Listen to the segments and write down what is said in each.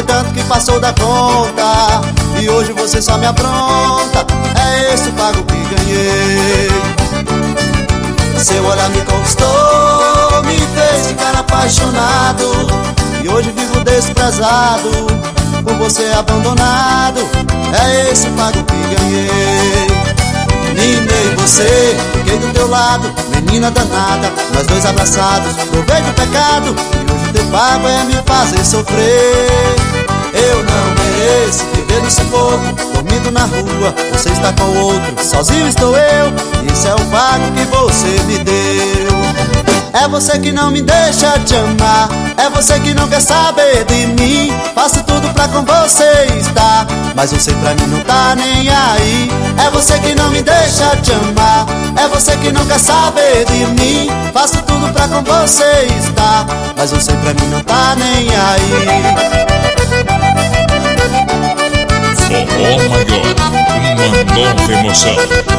Foi tanto que passou da conta e hoje você só me apronta. É esse o pago que ganhei. Seu olhar me conquistou, me fez ficar apaixonado, e hoje vivo desprezado, por você abandonado. É esse o pago que ganhei. Ninguém você, fiquei do teu lado, menina danada, nós dois abraçados, provei do pecado, e hoje teu pago é me fazer sofrer. Eu não mereço viver no sufoco, dormindo na rua, você está com outro, sozinho estou eu, isso é o pago que você me deu. É você que não me deixa te amar, é você que não quer saber de mim. Faço tudo pra com você estar, mas você pra mim não tá nem aí. É você que não me deixa te amar, é você que não quer saber de mim. Faço tudo pra com você estar, mas você pra mim não tá nem aí. Forró Maior, uma nova emoção.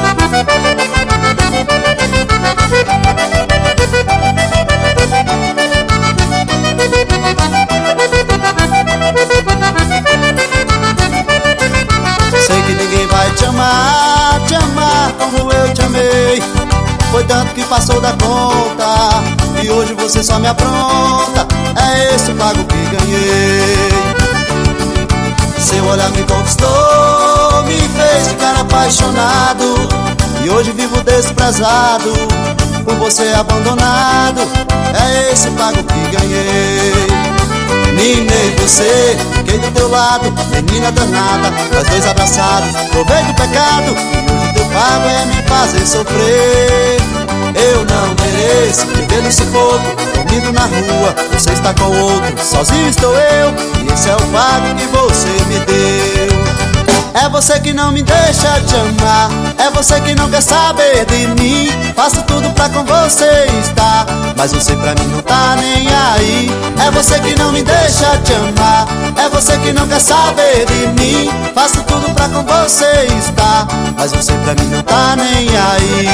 Sei que ninguém vai te amar como eu te amei. Foi tanto que passou da conta e hoje você só me apronta. É esse o pago que ganhei. Seu olhar me conquistou, me fez ficar apaixonado, e hoje vivo desprezado, por você abandonado. É esse o pago que ganhei. Nem você, fiquei do teu lado, menina danada, nós dois abraçados, provei do pecado, e hoje teu pago é me fazer sofrer. Eu não mereço viver no sufoco, dormindo na rua, você está com outro, sozinho estou eu, e esse é o pago que você me deu. É você que não me deixa te amar, é você que não quer saber de mim. Faço tudo pra com você estar, mas você pra mim não tá nem aí. É você que não me deixa te amar, é você que não quer saber de mim. Faço tudo pra com você estar, mas você pra mim não tá nem aí.